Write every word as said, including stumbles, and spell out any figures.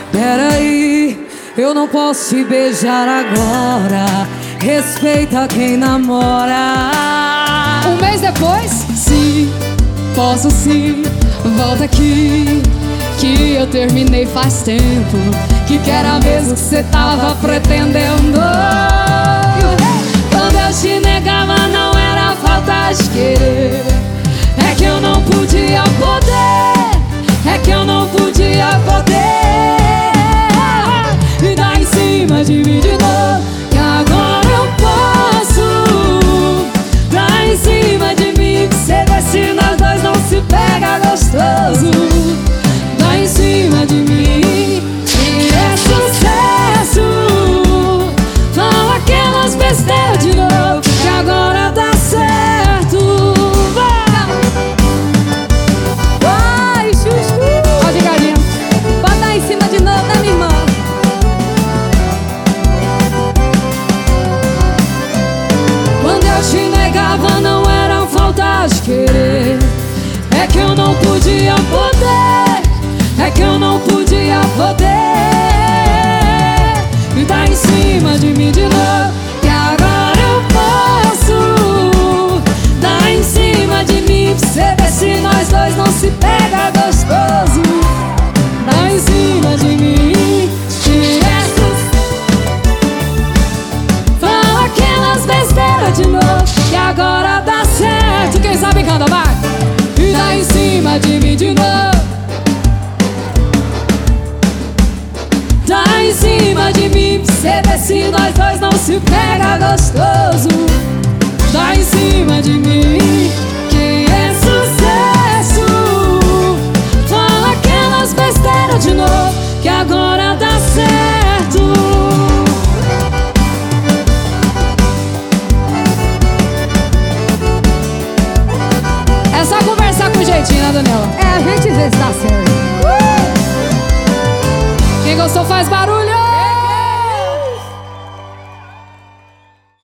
Peraí, eu não posso te beijar agora. Respeita quem namora. Um mês depois, sim, posso sim. Volta aqui, que eu terminei faz tempo. Que que era mesmo que cê tava pretendendo? Quando eu te negava não era falta de querer. É que eu não podia poder. É que eu não podia poder. E dá em cima de mim de novo, que agora eu posso. Dá em cima de mim, que cê vê se nós dois não se pega gostoso. Dá em cima de mim, que é sucesso. Fala aquelas besteiras de novo, que agora dá certo. Vai, chuchu. Ó, devagarinho. Bota em cima de novo, né, minha irmã? Quando eu te negava não era falta de querer. É que eu não podia poder. É que eu não podia poder. E dá em cima de mim de novo, que agora eu posso. Dá em cima de mim pra cê ver se nós dois não se pega gostoso. Dá em cima de mim, que é fala aquelas besteiras de novo, que agora dá certo. Quem sabe canta, vai. E dá em cima de mim de novo. Dá em cima de mim pra cê ver se nós dois não se pega gostoso. Dá em cima de mim.